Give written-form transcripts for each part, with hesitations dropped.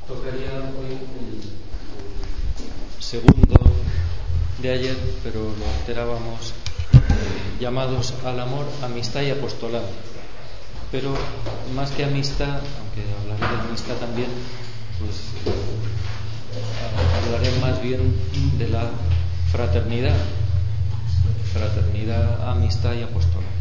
Tocaría hoy el segundo de ayer, pero lo alterábamos, llamados al amor, amistad y apostolado. Pero más que amistad, aunque hablaré de amistad también, pues hablaré más bien de la fraternidad, amistad y apostolado.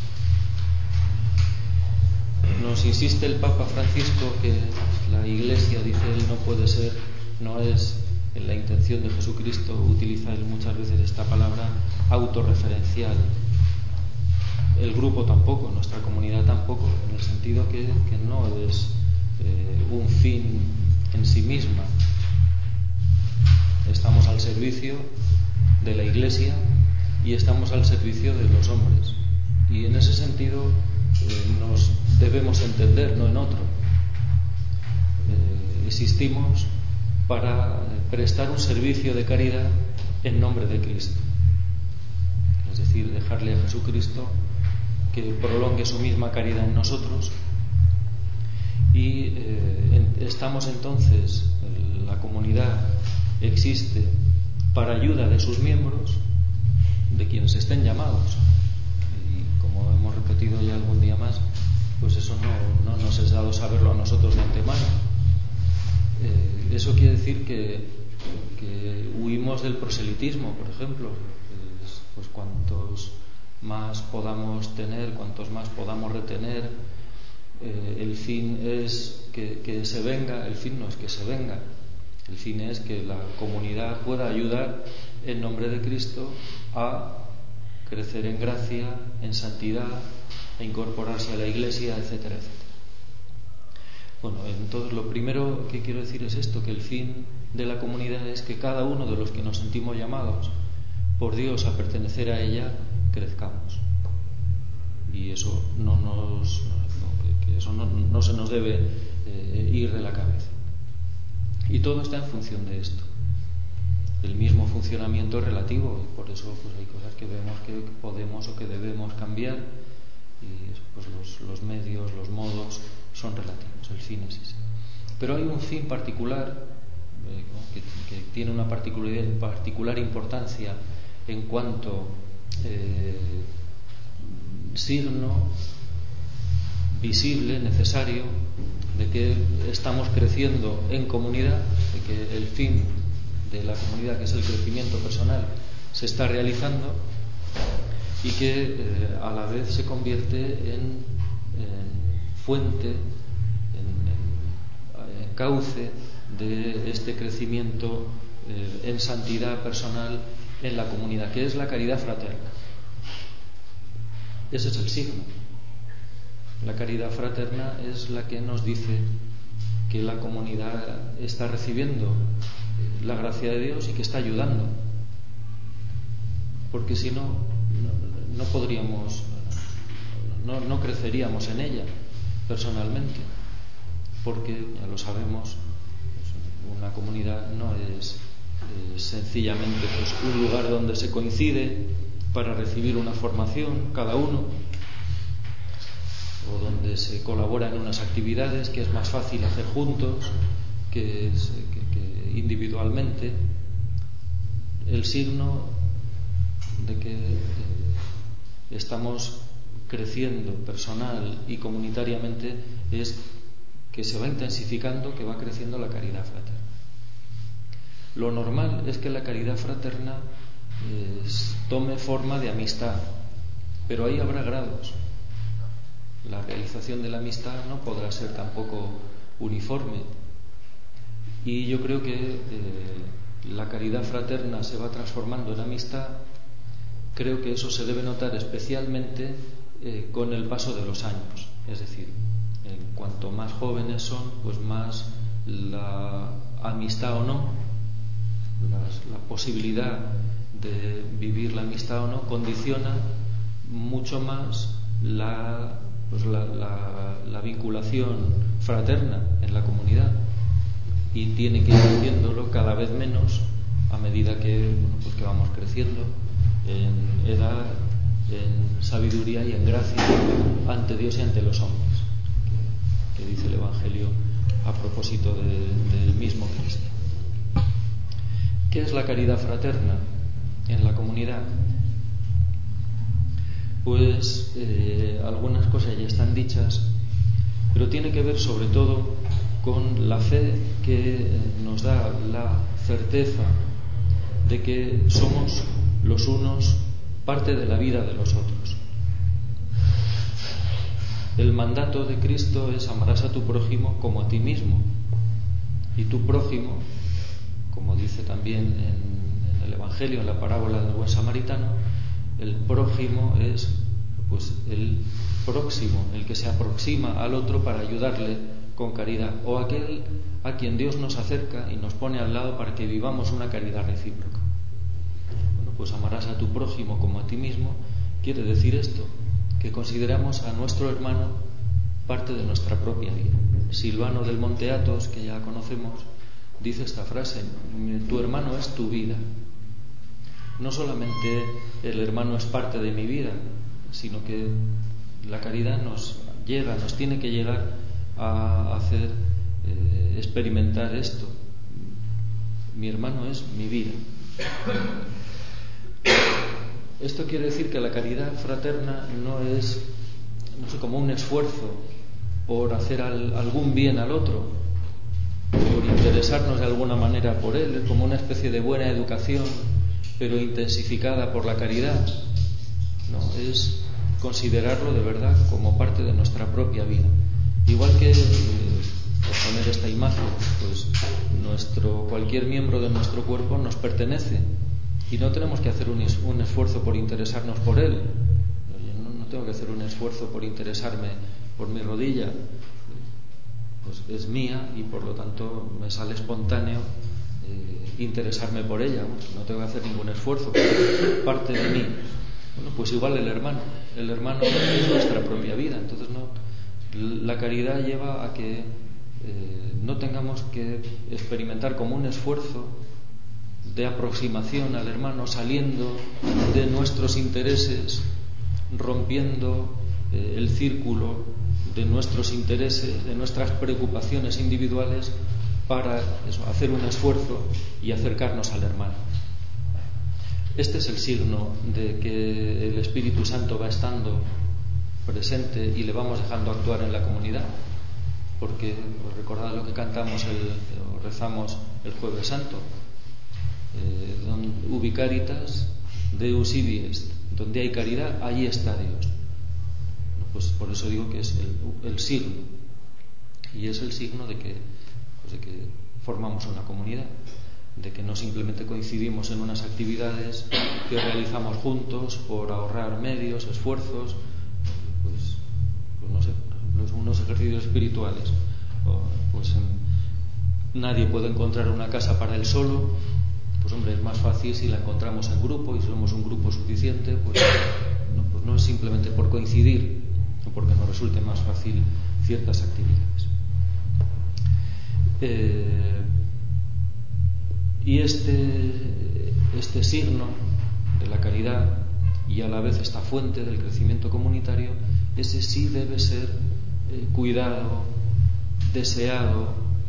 Nos insiste el Papa Francisco que la Iglesia, dice él, no es en la intención de Jesucristo, utiliza él muchas veces esta palabra, autorreferencial. El grupo tampoco, nuestra comunidad tampoco, en el sentido que no es un fin en sí misma. Estamos al servicio de la Iglesia y estamos al servicio de los hombres. Y en ese sentido nos debemos entender, no en otro. Existimos para prestar un servicio de caridad en nombre de Cristo. Es decir, dejarle a Jesucristo que prolongue su misma caridad en nosotros. Y estamos entonces, la comunidad existe para ayuda de sus miembros, de quienes estén llamados. Y como hemos repetido ya algún día más, pues eso no nos es dado saberlo a nosotros de antemano. Eso quiere decir que huimos del proselitismo, por ejemplo. Pues cuantos más podamos tener, cuantos más podamos retener, el fin es que se venga. El fin no es que se venga, el fin es que la comunidad pueda ayudar en nombre de Cristo a crecer en gracia, en santidad, a incorporarse a la Iglesia, etcétera, etcétera. Bueno, entonces lo primero que quiero decir es esto, que el fin de la comunidad es que cada uno de los que nos sentimos llamados por Dios a pertenecer a ella, crezcamos. Y eso no se nos debe ir de la cabeza. Y todo está en función de esto. El mismo funcionamiento es relativo, y por eso pues hay cosas que vemos que podemos o que debemos cambiar, y pues los medios, los modos son relativos, el fin es ese. Pero hay un fin particular que tiene una particular importancia en cuanto signo visible, necesario, de que estamos creciendo en comunidad, de que el fin de la comunidad, que es el crecimiento personal, se está realizando, y que a la vez se convierte en fuente, en cauce de este crecimiento en santidad personal en la comunidad, que es la caridad fraterna. Ese es el signo. La caridad fraterna es la que nos dice que la comunidad está recibiendo la gracia de Dios y que está ayudando, porque si no podríamos, no creceríamos en ella personalmente, porque ya lo sabemos, pues una comunidad no es sencillamente pues un lugar donde se coincide para recibir una formación cada uno, o donde se colabora en unas actividades que es más fácil hacer juntos que individualmente. El signo de que estamos creciendo personal y comunitariamente es que se va intensificando, que va creciendo la caridad fraterna. Lo normal es que la caridad fraterna tome forma de amistad, pero ahí habrá grados. La realización de la amistad no podrá ser tampoco uniforme, y yo creo que la caridad fraterna se va transformando en amistad. Creo que eso se debe notar especialmente con el paso de los años, es decir, en cuanto más jóvenes son, pues más la amistad o no, la posibilidad de vivir la amistad o no, condiciona mucho más la vinculación fraterna en la comunidad, y tiene que ir haciéndolo cada vez menos a medida que vamos creciendo en edad, en sabiduría y en gracia ante Dios y ante los hombres, que dice el Evangelio a propósito del mismo Cristo. ¿Qué es la caridad fraterna en la comunidad? Pues algunas cosas ya están dichas, pero tiene que ver sobre todo con la fe que nos da la certeza de que somos los unos parte de la vida de los otros. El mandato de Cristo es: amarás a tu prójimo como a ti mismo. Y tu prójimo, como dice también en el Evangelio, en la parábola del buen samaritano, el prójimo es pues el próximo, el que se aproxima al otro para ayudarle con caridad, o aquel a quien Dios nos acerca y nos pone al lado para que vivamos una caridad recíproca. Bueno, pues amarás a tu prójimo como a ti mismo quiere decir esto, que consideramos a nuestro hermano parte de nuestra propia vida. Silvano del Monte Athos, que ya conocemos, dice esta frase: tu hermano es tu vida. No solamente el hermano es parte de mi vida, sino que la caridad nos tiene que llegar a hacer experimentar esto. Mi hermano es mi vida. Esto quiere decir que la caridad fraterna no es como un esfuerzo por hacer algún bien al otro, por interesarnos de alguna manera por él, como una especie de buena educación, pero intensificada por la caridad. No, es considerarlo de verdad como parte de nuestra propia vida. Igual que, por poner esta imagen, pues cualquier miembro de nuestro cuerpo nos pertenece y no tenemos que hacer un esfuerzo por interesarnos por él. No tengo que hacer un esfuerzo por interesarme por mi rodilla, pues es mía y por lo tanto me sale espontáneo interesarme por ella. No tengo que hacer ningún esfuerzo, porque es parte de mí. Bueno, pues igual el hermano es nuestra propia vida. Entonces la caridad lleva a que no tengamos que experimentar como un esfuerzo de aproximación al hermano, saliendo de nuestros intereses, rompiendo el círculo de nuestros intereses, de nuestras preocupaciones individuales, para hacer un esfuerzo y acercarnos al hermano. Este es el signo de que el Espíritu Santo va estando presente y le vamos dejando actuar en la comunidad, porque recordad lo que cantamos o rezamos el Jueves Santo: ubi caritas Deus ibi est. Donde hay caridad, allí está Dios. Pues por eso digo que es el signo, y es el signo de que formamos una comunidad, de que no simplemente coincidimos en unas actividades que realizamos juntos por ahorrar medios, esfuerzos, pues no sé, por ejemplo, unos ejercicios espirituales. Nadie puede encontrar una casa para él solo. Pues hombre, es más fácil si la encontramos en grupo, y si somos un grupo suficiente, pues no es simplemente por coincidir, o porque nos resulte más fácil ciertas actividades. Y este signo de la caridad, y a la vez esta fuente del crecimiento comunitario, ese sí debe ser cuidado, deseado,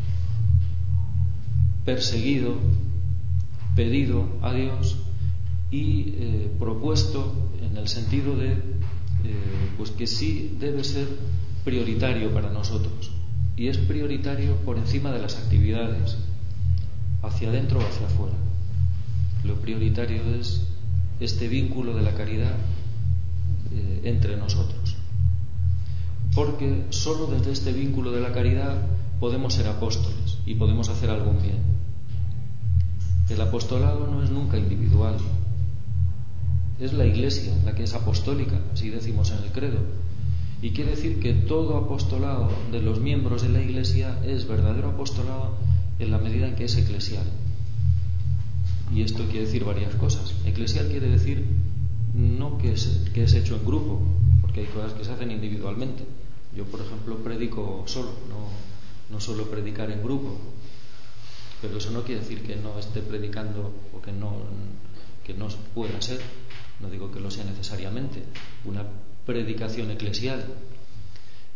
perseguido, pedido a Dios y propuesto en el sentido de pues que sí debe ser prioritario para nosotros, y es prioritario por encima de las actividades, hacia adentro o hacia afuera. Lo prioritario es este vínculo de la caridad entre nosotros, porque solo desde este vínculo de la caridad podemos ser apóstoles y podemos hacer algún bien. El apostolado no es nunca individual, es la Iglesia la que es apostólica, así decimos en el credo, y quiere decir que todo apostolado de los miembros de la Iglesia es verdadero apostolado en la medida en que es eclesial. Y esto quiere decir varias cosas. Eclesial quiere decir no que es hecho en grupo, porque hay cosas que se hacen individualmente. Yo, por ejemplo, predico solo, no suelo predicar en grupo, pero eso no quiere decir que no esté predicando o que no pueda ser, no digo que lo sea necesariamente, una predicación eclesial.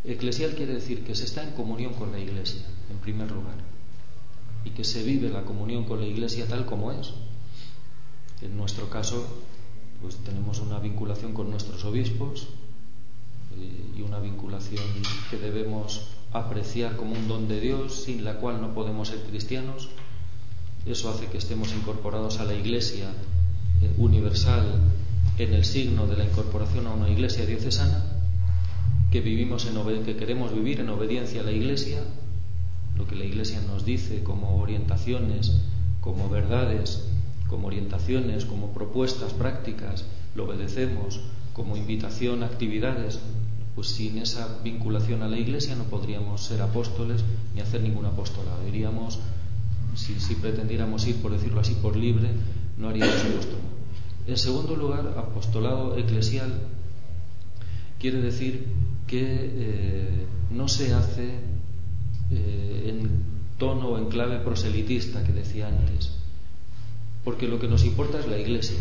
Eclesial quiere decir que se está en comunión con la Iglesia, en primer lugar, y que se vive la comunión con la Iglesia tal como es. En nuestro caso, pues tenemos una vinculación con nuestros obispos y una vinculación que debemos apreciar como un don de Dios, sin la cual no podemos ser cristianos. Eso hace que estemos incorporados a la Iglesia universal en el signo de la incorporación a una Iglesia diocesana, que queremos vivir en obediencia a la Iglesia, lo que la Iglesia nos dice como orientaciones, como verdades, como orientaciones, como propuestas prácticas, lo obedecemos, como invitación a actividades. Pues sin esa vinculación a la Iglesia no podríamos ser apóstoles ni hacer ningún apostolado. Iríamos, si pretendiéramos ir, por decirlo así, por libre, no haríamos apostolado. En segundo lugar, apostolado eclesial quiere decir que no se hace en tono o en clave proselitista, que decía antes, porque lo que nos importa es la Iglesia.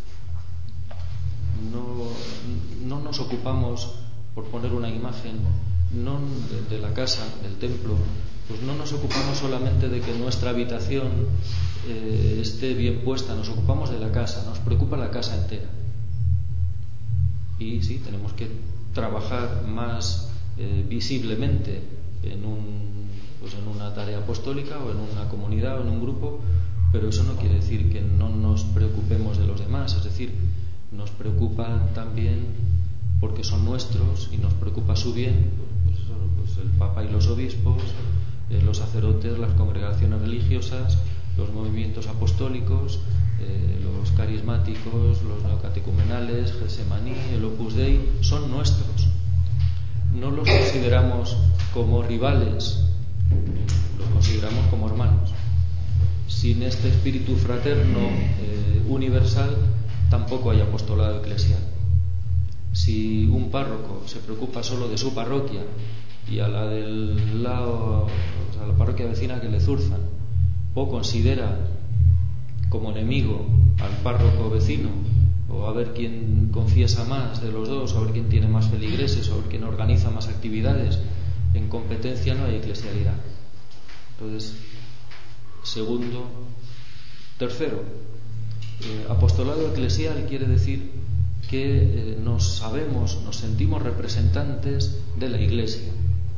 No nos ocupamos, por poner una imagen, no de la casa, del templo, pues no nos ocupamos solamente de que nuestra habitación esté bien puesta, nos ocupamos de la casa, nos preocupa la casa entera. Y sí, tenemos que trabajar más visiblemente en una tarea apostólica o en una comunidad o en un grupo, pero eso no quiere decir que no nos preocupemos de los demás. Es decir, nos preocupan también porque son nuestros y nos preocupa su bien, pues el Papa y los obispos, los sacerdotes, las congregaciones religiosas, los movimientos apostólicos, los carismáticos, los neocatecumenales, Getsemaní, el Opus Dei, son nuestros. No los consideramos como rivales, los consideramos como hermanos. Sin este espíritu fraterno universal tampoco hay apostolado eclesial. Si un párroco se preocupa solo de su parroquia y a la del lado, a la parroquia vecina que le zurzan, o considera como enemigo al párroco vecino, o a ver quién confiesa más de los dos, o a ver quién tiene más feligreses, o a ver quién organiza más actividades, en competencia no hay eclesialidad. Entonces, segundo. Tercero, apostolado eclesial quiere decir que nos sentimos representantes de la Iglesia.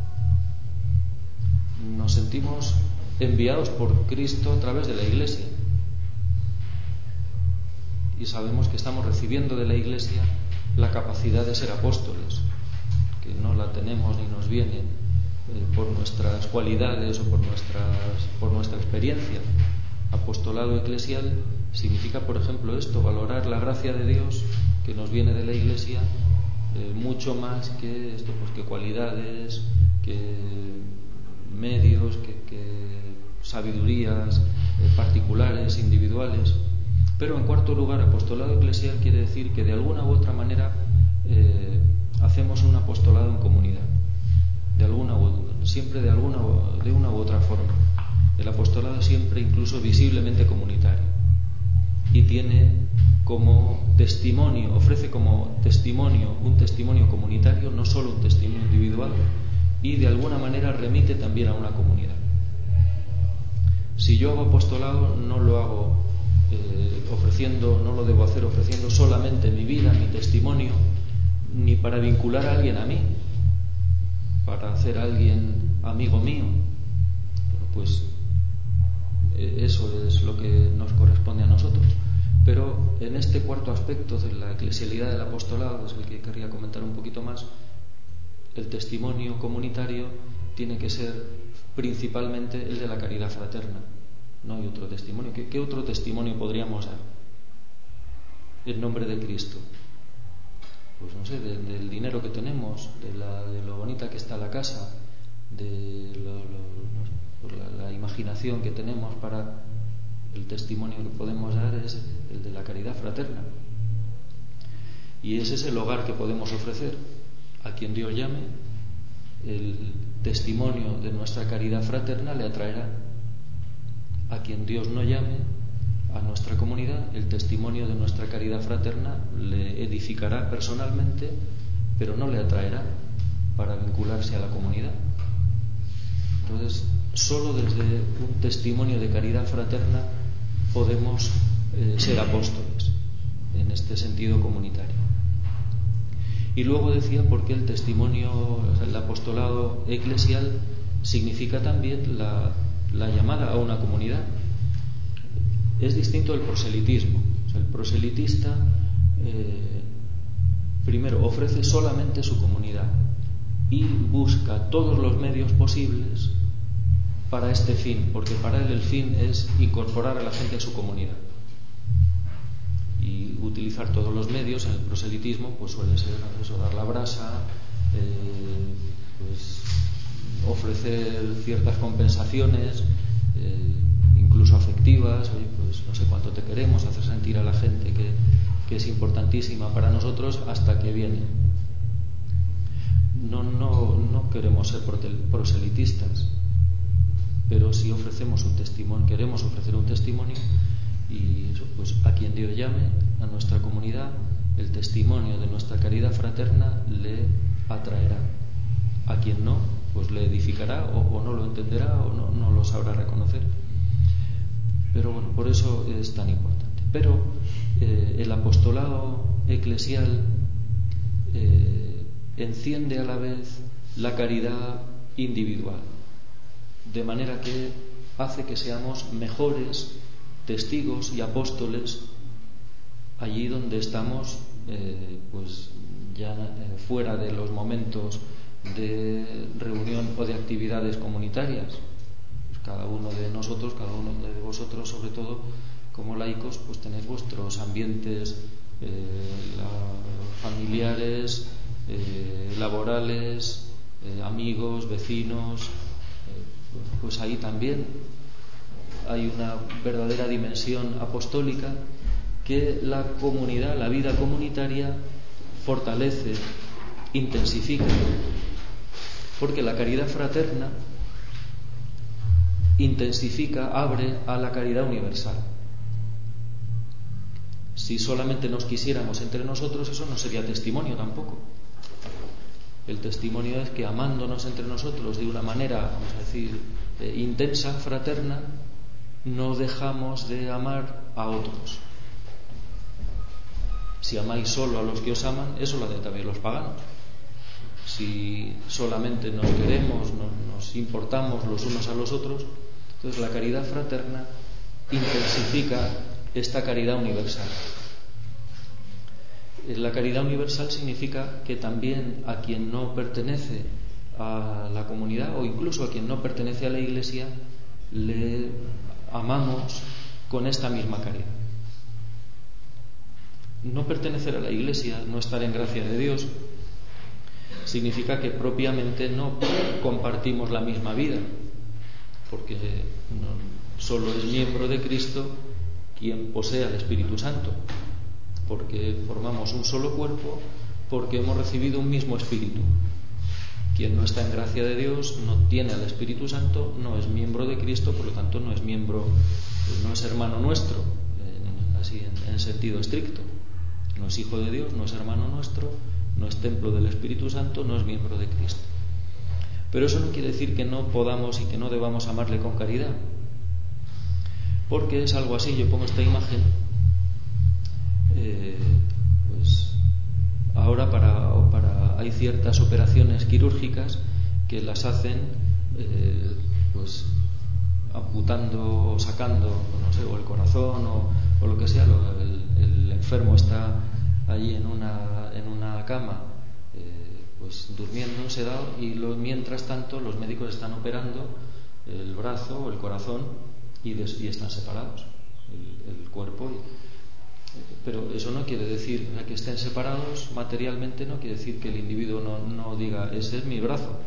Nos sentimos enviados por Cristo a través de la Iglesia. Y sabemos que estamos recibiendo de la Iglesia la capacidad de ser apóstoles, que no la tenemos ni nos viene por nuestras cualidades o por nuestra experiencia. Apostolado eclesial significa, por ejemplo, esto: valorar la gracia de Dios que nos viene de la Iglesia mucho más que esto, pues que cualidades, que medios, que sabidurías particulares, individuales. Pero en cuarto lugar, apostolado eclesial quiere decir que de alguna u otra manera hacemos un apostolado en comunidad, siempre de una u otra forma. El apostolado es siempre incluso visiblemente comunitario y tiene como testimonio, ofrece como testimonio un testimonio comunitario, no solo un testimonio individual, y de alguna manera remite también a una comunidad. Si yo hago apostolado, no lo hago no lo debo hacer ofreciendo solamente mi vida, mi testimonio, ni para vincular a alguien a mí, para hacer a alguien amigo mío. Pues eso es lo que nos corresponde a nosotros. Pero en este cuarto aspecto de la eclesialidad del apostolado, es el que querría comentar un poquito más, el testimonio comunitario tiene que ser principalmente el de la caridad fraterna. No hay otro testimonio. ¿Qué otro testimonio podríamos dar en nombre de Cristo? Pues no sé, del dinero que tenemos, de lo bonita que está la casa, de la imaginación que tenemos para... El testimonio que podemos dar es el de la caridad fraterna. Y ese es el hogar que podemos ofrecer a quien Dios llame. El testimonio de nuestra caridad fraterna le atraerá. A quien Dios no llame a nuestra comunidad, el testimonio de nuestra caridad fraterna le edificará personalmente, pero no le atraerá. para vincularse a la comunidad. Entonces, solo desde un testimonio de caridad fraterna podemos ser apóstoles en este sentido comunitario. Y luego decía porque el testimonio, el apostolado eclesial significa también la llamada a una comunidad. Es distinto del proselitismo. O sea, el proselitista primero ofrece solamente su comunidad y busca todos los medios posibles para este fin, porque para él el fin es incorporar a la gente a su comunidad. Y utilizar todos los medios en el proselitismo pues suele ser eso, dar la brasa, pues ofrecer ciertas compensaciones, incluso afectivas. Oye, pues no sé cuánto te queremos, hacer sentir a la gente que es importantísima para nosotros hasta que viene. No queremos ser proselitistas, pero sí ofrecemos un testimonio, queremos ofrecer un testimonio, y eso, pues a quien Dios llame a nuestra comunidad, el testimonio de nuestra caridad fraterna le atraerá. A quien no, pues le edificará o no lo entenderá o no lo sabrá reconocer. Pero bueno, por eso es tan importante. Pero el apostolado eclesial enciende a la vez la caridad individual, de manera que hace que seamos mejores testigos y apóstoles allí donde estamos, pues ya fuera de los momentos de reunión o de actividades comunitarias. Pues cada uno de nosotros, cada uno de vosotros, sobre todo como laicos, pues tenéis vuestros ambientes familiares, laborales, amigos, vecinos. Pues ahí también hay una verdadera dimensión apostólica que la comunidad, la vida comunitaria fortalece, intensifica, porque la caridad fraterna intensifica, abre a la caridad universal. Si solamente nos quisiéramos entre nosotros, eso no sería testimonio tampoco. El testimonio es que amándonos entre nosotros de una manera, vamos a decir, intensa, fraterna, no dejamos de amar a otros. Si amáis solo a los que os aman, eso lo hacen también los paganos. Si solamente nos queremos, nos importamos los unos a los otros, entonces la caridad fraterna intensifica esta caridad universal. La caridad universal significa que también a quien no pertenece a la comunidad o incluso a quien no pertenece a la Iglesia le amamos con esta misma caridad. No pertenecer a la Iglesia, no estar en gracia de Dios, significa que propiamente no compartimos la misma vida, porque solo es miembro de Cristo quien posee al Espíritu Santo, porque formamos un solo cuerpo, porque hemos recibido un mismo Espíritu. Quien no está en gracia de Dios no tiene al Espíritu Santo, no es miembro de Cristo, por lo tanto no es miembro, no es hermano nuestro, así en sentido estricto. No es hijo de Dios, no es hermano nuestro, no es templo del Espíritu Santo, no es miembro de Cristo. Pero eso no quiere decir que no podamos y que no debamos amarle con caridad, porque es algo así. Yo pongo esta imagen, pues ahora hay ciertas operaciones quirúrgicas que las hacen pues amputando o sacando, no sé, o el corazón o lo que sea. El enfermo está allí en una cama, pues durmiendo, sedado, y mientras tanto los médicos están operando el brazo o el corazón y están separados el cuerpo. Pero eso no quiere decir que estén separados materialmente, no quiere decir que el individuo no diga, ese es mi brazo,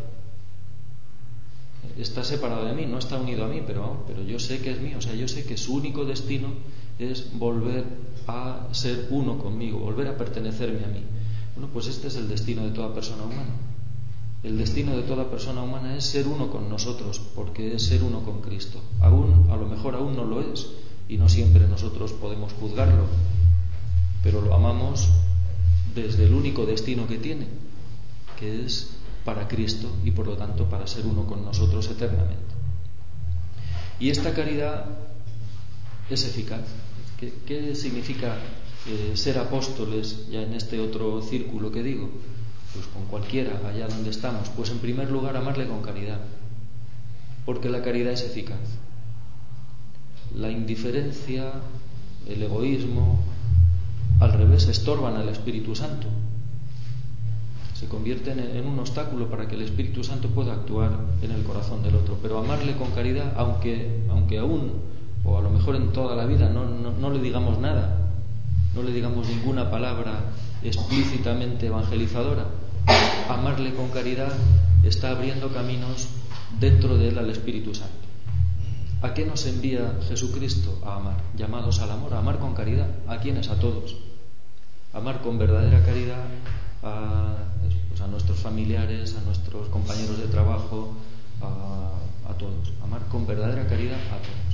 está separado de mí, no está unido a mí, pero yo sé que es mío. O sea, yo sé que su único destino es volver a ser uno conmigo, volver a pertenecerme a mí. Bueno, pues este es el destino de toda persona humana. El destino de toda persona humana es ser uno con nosotros, porque es ser uno con Cristo. A lo mejor aún no lo es, y no siempre nosotros podemos juzgarlo, pero lo amamos desde el único destino que tiene, que es para Cristo y por lo tanto para ser uno con nosotros eternamente. Y esta caridad es eficaz. ¿Qué significa ser apóstoles ya en este otro círculo que digo? Pues con cualquiera, allá donde estamos. Pues en primer lugar amarle con caridad, porque la caridad es eficaz. La indiferencia, el egoísmo, al revés, estorban al Espíritu Santo. Se convierten en un obstáculo para que el Espíritu Santo pueda actuar en el corazón del otro. Pero amarle con caridad, aunque aún, o a lo mejor en toda la vida, no le digamos nada, no le digamos ninguna palabra explícitamente evangelizadora, amarle con caridad está abriendo caminos dentro de él al Espíritu Santo. ¿A qué nos envía Jesucristo? A amar, llamados al amor, a amar con caridad. ¿A quiénes? A todos. Amar con verdadera caridad a nuestros familiares, a nuestros compañeros de trabajo, a todos. Amar con verdadera caridad a todos.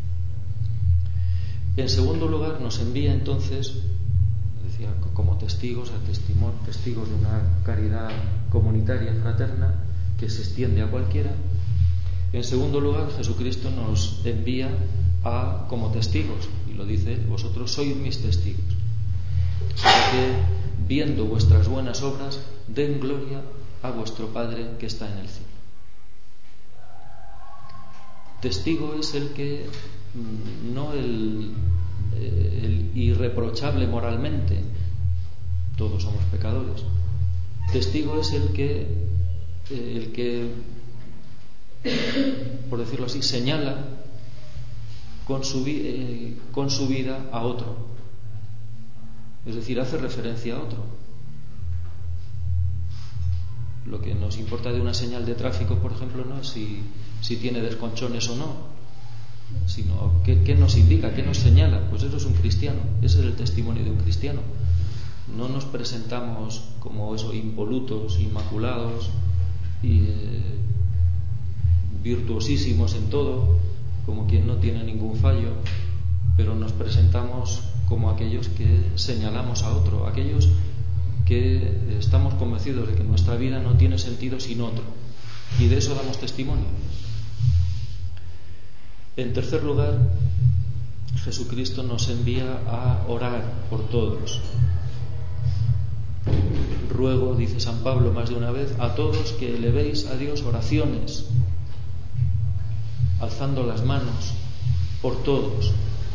En segundo lugar, nos envía entonces, decía, como testigos, testigos de una caridad comunitaria, fraterna, que se extiende a cualquiera. En segundo lugar, Jesucristo nos envía como testigos, y lo dice él: vosotros sois mis testigos, para que, viendo vuestras buenas obras, den gloria a vuestro Padre que está en el cielo. Testigo es el que, no el irreprochable moralmente, todos somos pecadores. Testigo es el que por decirlo así, señala con su vida a otro, es decir, hace referencia a otro. Lo que nos importa de una señal de tráfico, por ejemplo, no es si tiene desconchones o no, sino qué nos indica, qué nos señala. Pues eso es un cristiano, ese es el testimonio de un cristiano. No nos presentamos como eso, impolutos, inmaculados y virtuosísimos en todo, como quien no tiene ningún fallo, pero nos presentamos como aquellos que señalamos a otro, aquellos que estamos convencidos de que nuestra vida no tiene sentido sin otro, y de eso damos testimonio. En tercer lugar, Jesucristo nos envía a orar por todos. Ruego, dice San Pablo más de una vez, a todos que elevéis a Dios oraciones, alzando las manos por todos.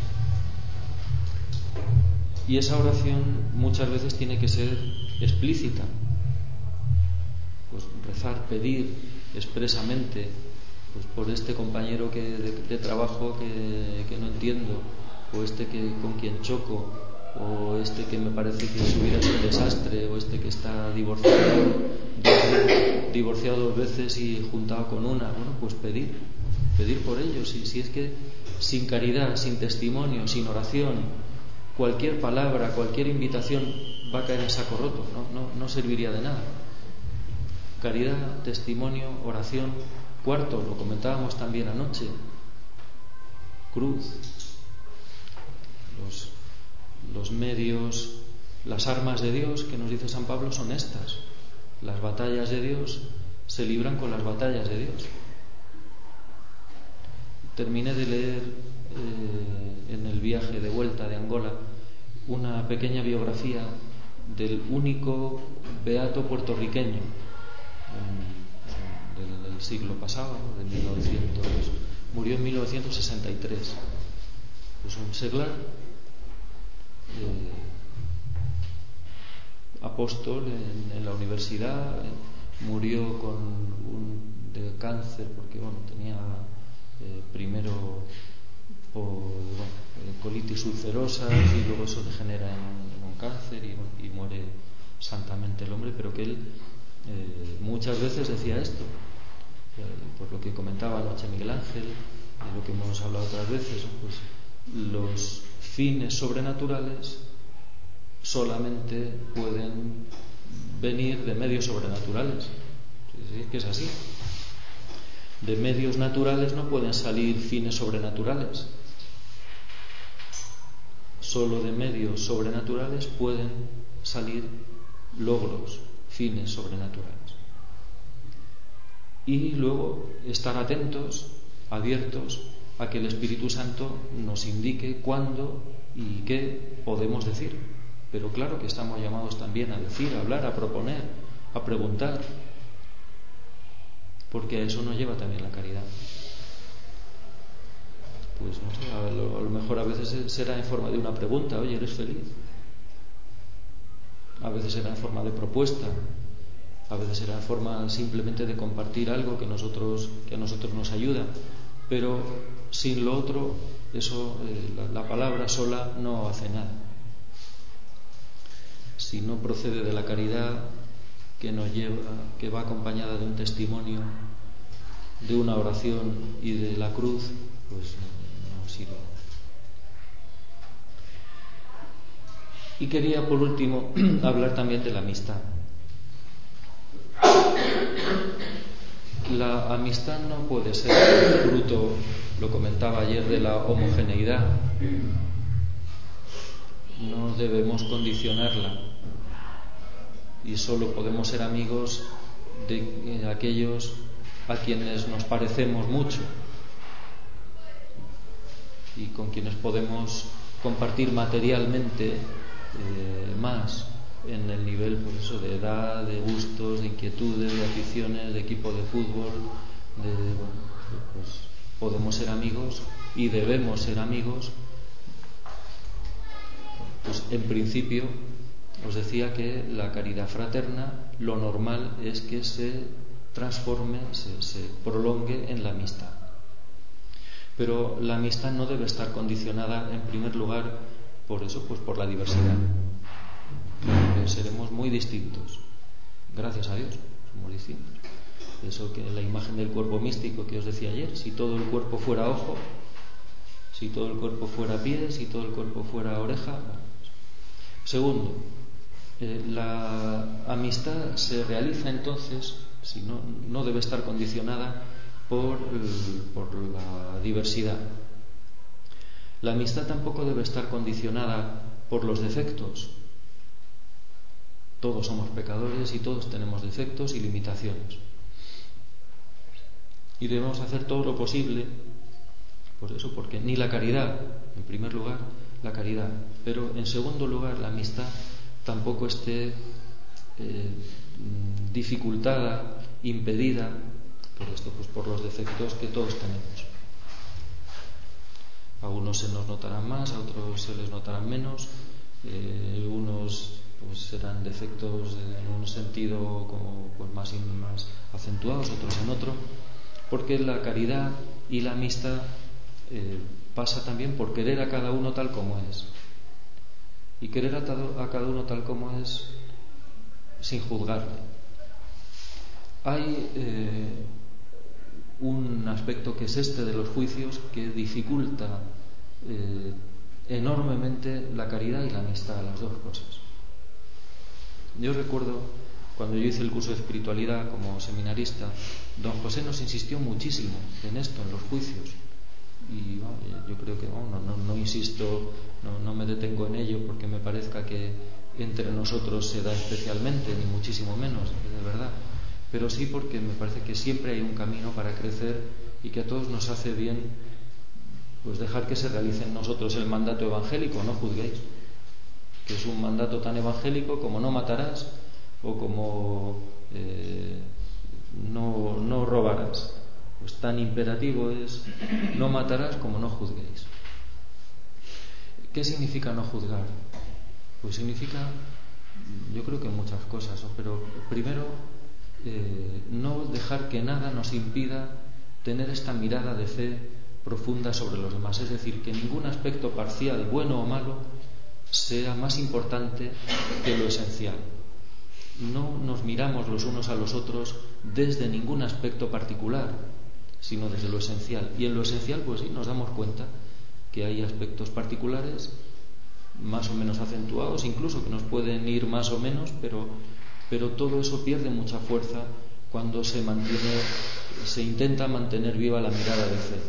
Y esa oración muchas veces tiene que ser explícita, pues rezar, pedir expresamente, pues por este compañero de trabajo que no entiendo, o con quien choco, o que me parece que su vida es un desastre, o que está divorciado 2 veces y juntado con una. Bueno, pues pedir por ellos. Y si es que sin caridad, sin testimonio, sin oración, cualquier palabra, cualquier invitación va a caer en saco roto, no serviría de nada. Caridad, testimonio, oración. Cuarto, lo comentábamos también anoche, cruz. Los medios, las armas de Dios, que nos dice San Pablo, son estas. Las batallas de Dios se libran con las batallas de Dios. Terminé de leer en el viaje de vuelta de Angola una pequeña biografía del único beato puertorriqueño del siglo pasado, de 1900, murió en 1963. Pues un seglar, apóstol en la universidad, murió de cáncer, porque tenía primero colitis ulcerosa, y luego eso degenera en un cáncer y muere santamente el hombre, pero que él muchas veces decía esto, por lo que comentaba anoche Miguel Ángel, y lo que hemos hablado otras veces, pues los fines sobrenaturales solamente pueden venir de medios sobrenaturales. Sí, es que es así. De medios naturales no pueden salir fines sobrenaturales. Solo de medios sobrenaturales pueden salir logros, fines sobrenaturales. y luego estar atentos, abiertos a que el Espíritu Santo nos indique cuándo y qué podemos decir. Pero claro que estamos llamados también a decir, a hablar, a proponer, a preguntar, porque a eso nos lleva también la caridad. Pues no sé, a lo mejor a veces será en forma de una pregunta: oye, ¿eres feliz? A veces será en forma de propuesta, a veces será en forma simplemente de compartir algo que a nosotros nos ayuda, pero sin lo otro, eso, la palabra sola no hace nada. Si no procede de la caridad que nos lleva, que va acompañada de un testimonio, de una oración y de la cruz, pues no sirve. Y quería, por último, hablar también de la amistad. La amistad no puede ser fruto, lo comentaba ayer, de la homogeneidad. No debemos condicionarla, y solo podemos ser amigos de aquellos a quienes nos parecemos mucho y con quienes podemos compartir materialmente más, en el nivel, por eso, de edad, de gustos, de inquietudes, de aficiones, de equipo de fútbol, pues podemos ser amigos y debemos ser amigos. Pues en principio os decía que la caridad fraterna, lo normal es que se transforme, se prolongue en la amistad. Pero la amistad no debe estar condicionada, en primer lugar, por eso, pues por la diversidad. Porque seremos muy distintos. Gracias a Dios, somos distintos. Eso, que la imagen del cuerpo místico que os decía ayer: si todo el cuerpo fuera ojo, si todo el cuerpo fuera pie, si todo el cuerpo fuera oreja. Bueno. Segundo, la amistad se realiza entonces, si no debe estar condicionada por la diversidad. La amistad tampoco debe estar condicionada por los defectos. Todos somos pecadores y todos tenemos defectos y limitaciones. Y debemos hacer todo lo posible, por eso, porque ni la caridad, en primer lugar, la caridad, pero en segundo lugar, la amistad tampoco esté dificultada, impedida por esto, pues por los defectos que todos tenemos. A unos se nos notarán más, a otros se les notarán menos. Unos pues serán defectos en un sentido como pues más acentuados, otros en otro, porque la caridad y la amistad pasa también por querer a cada uno tal como es, y querer a cada uno tal como es sin juzgarle. Hay un aspecto que es este de los juicios que dificulta enormemente la caridad y la amistad, las dos cosas. Yo recuerdo cuando yo hice el curso de espiritualidad como seminarista, don José nos insistió muchísimo en esto, en los juicios, y yo creo que no insisto, no me detengo en ello porque me parezca que entre nosotros se da especialmente, ni muchísimo menos, de verdad, pero sí porque me parece que siempre hay un camino para crecer y que a todos nos hace bien pues dejar que se realice en nosotros el mandato evangélico: no juzguéis, que es un mandato tan evangélico como no matarás o como no robarás. Pues tan imperativo es no matarás como no juzguéis. ¿Qué significa no juzgar? Pues significa, yo creo que muchas cosas, ¿no? Pero primero, no dejar que nada nos impida tener esta mirada de fe profunda sobre los demás. Es decir, que ningún aspecto parcial, bueno o malo, sea más importante que lo esencial. No nos miramos los unos a los otros desde ningún aspecto particular, sino desde lo esencial. Y en lo esencial, pues sí, nos damos cuenta que hay aspectos particulares más o menos acentuados, incluso que nos pueden ir más o menos, pero todo eso pierde mucha fuerza cuando se intenta mantener viva la mirada de fe.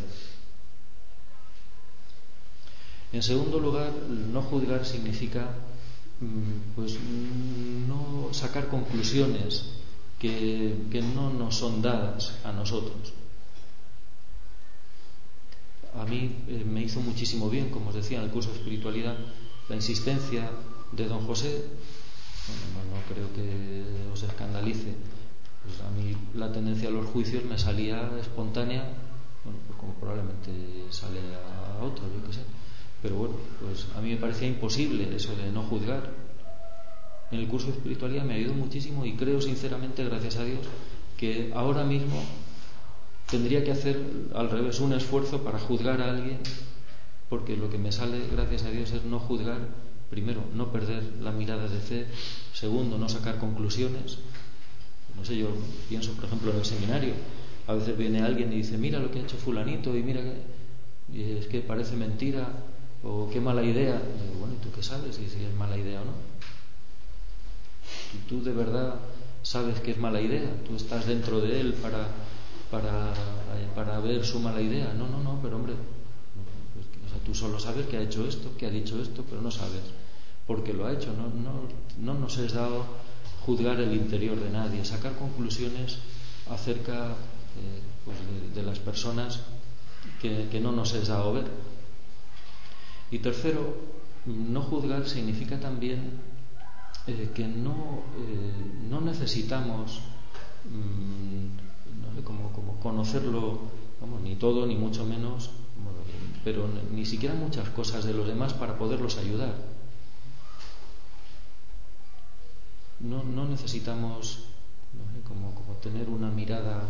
En segundo lugar, no juzgar significa pues no sacar conclusiones que no nos son dadas a nosotros. A mí me hizo muchísimo bien, como os decía en el curso de espiritualidad, la insistencia de don José. Bueno, no creo que os escandalice. Pues a mí la tendencia a los juicios me salía espontánea, bueno, pues como probablemente sale a otro, yo qué sé. Pero bueno, pues a mí me parecía imposible eso de no juzgar. En el curso de espiritualidad me ayudó muchísimo y creo sinceramente, gracias a Dios, que ahora mismo tendría que hacer al revés un esfuerzo para juzgar a alguien, porque lo que me sale, gracias a Dios, es no juzgar. Primero, no perder la mirada de fe. Segundo, no sacar conclusiones. No sé, yo pienso, por ejemplo, en el seminario. A veces viene alguien y dice, mira lo que ha hecho fulanito y mira y es que parece mentira o qué mala idea. Y digo, bueno, ¿y tú qué sabes si es mala idea o no? ¿Tú de verdad sabes que es mala idea? ¿Tú estás dentro de él para ver su mala idea? No, pero hombre, o sea, tú solo sabes que ha hecho esto, que ha dicho esto, pero no sabes por qué lo ha hecho. No nos es dado juzgar el interior de nadie, sacar conclusiones acerca pues de las personas que no nos es dado ver. Y tercero, no juzgar significa también que no necesitamos no sé, como conocerlo, vamos, ni todo ni mucho menos, pero ni siquiera muchas cosas de los demás para poderlos ayudar. No necesitamos no sé, como tener una mirada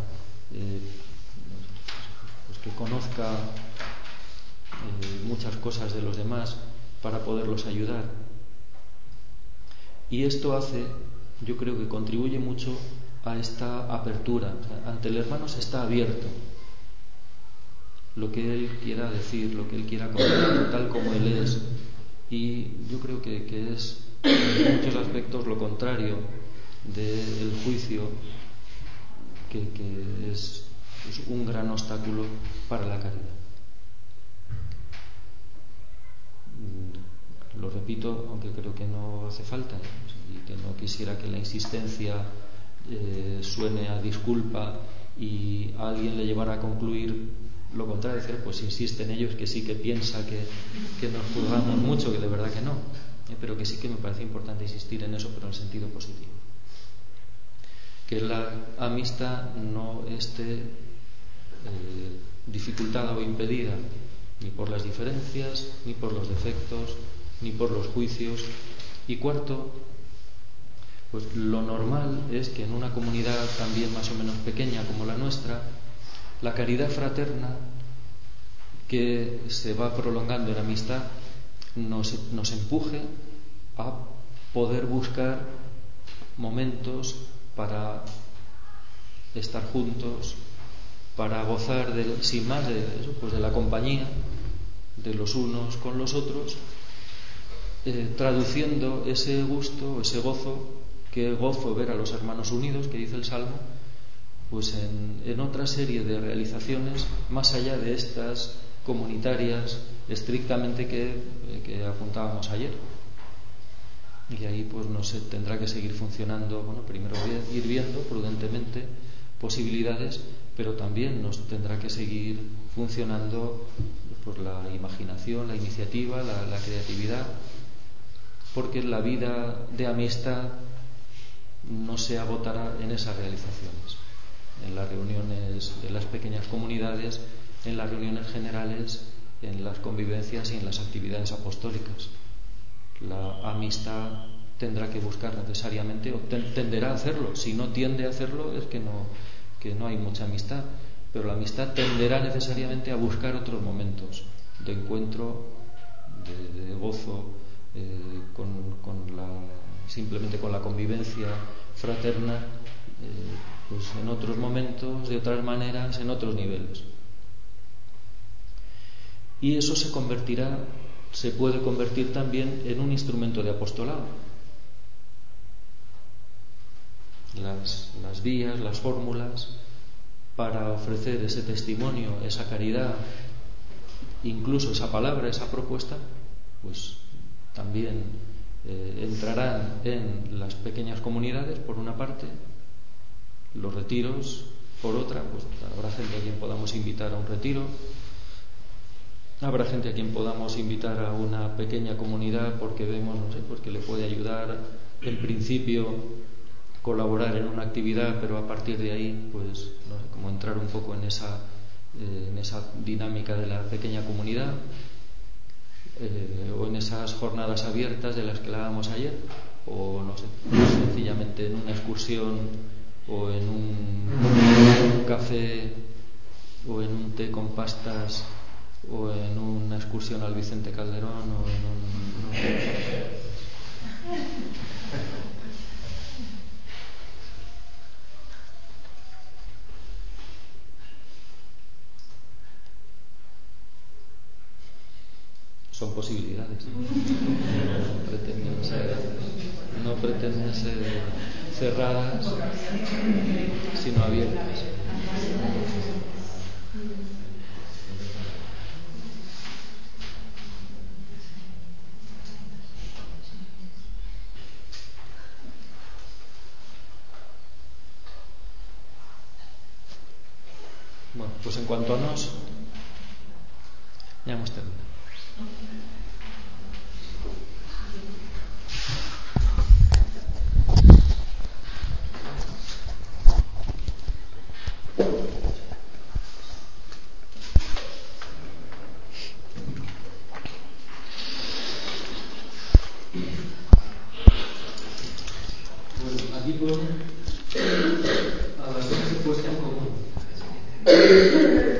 pues que conozca muchas cosas de los demás para poderlos ayudar. Y esto hace, yo creo que contribuye mucho a esta apertura. O sea, ante el hermano se está abierto. Lo que él quiera decir, lo que él quiera contar, tal como él es. Y yo creo que es en muchos aspectos lo contrario del juicio, que es un gran obstáculo para la caridad. Lo repito, aunque creo que no hace falta, y que no quisiera que la insistencia suene a disculpa y a alguien le llevara a concluir lo contrario, decir, pues insiste en ellos, que sí que piensa que nos juzgamos mucho, que de verdad que no, pero que sí que me parece importante insistir en eso, pero en el sentido positivo. Que la amistad no esté dificultada o impedida ni por las diferencias, ni por los defectos, ni por los juicios. Y cuarto, pues lo normal es que en una comunidad también más o menos pequeña como la nuestra, la caridad fraterna que se va prolongando en amistad nos empuje a poder buscar momentos para estar juntos, para gozar sin más de eso, pues de la compañía de los unos con los otros, traduciendo ese gusto, ese gozo, que gozo ver a los hermanos unidos, que dice el Salmo, pues en otra serie de realizaciones más allá de estas comunitarias estrictamente que apuntábamos ayer. Y ahí pues no se tendrá que seguir funcionando, bueno, primero ir viendo prudentemente posibilidades, pero también nos tendrá que seguir funcionando pues la imaginación, la iniciativa, la creatividad, porque la vida de amistad no se agotará en esas realizaciones, en las reuniones de las pequeñas comunidades, en las reuniones generales, en las convivencias y en las actividades apostólicas. La amistad tendrá que buscar necesariamente, o tenderá a hacerlo. Si no tiende a hacerlo es que no hay mucha amistad, pero la amistad tenderá necesariamente a buscar otros momentos de encuentro, de gozo, simplemente con la convivencia fraterna, pues en otros momentos, de otras maneras, en otros niveles. Y eso se puede convertir también en un instrumento de apostolado. Las vías, las fórmulas para ofrecer ese testimonio, esa caridad, incluso esa palabra, esa propuesta, pues también entrarán en las pequeñas comunidades por una parte, los retiros, por otra, pues habrá gente a quien podamos invitar a un retiro, habrá gente a quien podamos invitar a una pequeña comunidad porque vemos, no sé, pues que le puede ayudar en principio colaborar en una actividad, pero a partir de ahí, pues no sé, como entrar un poco en esa dinámica de la pequeña comunidad, o en esas jornadas abiertas de las que hablábamos ayer, o no sé, sencillamente en una excursión o en un café o en un té con pastas o en una excursión al Vicente Calderón o en un... No sé. Son posibilidades, no pretenden ser cerradas, sino abiertas. Bueno, pues en cuanto a nos, ya hemos terminado. Bueno, aquí pone a las 11 puesta en común.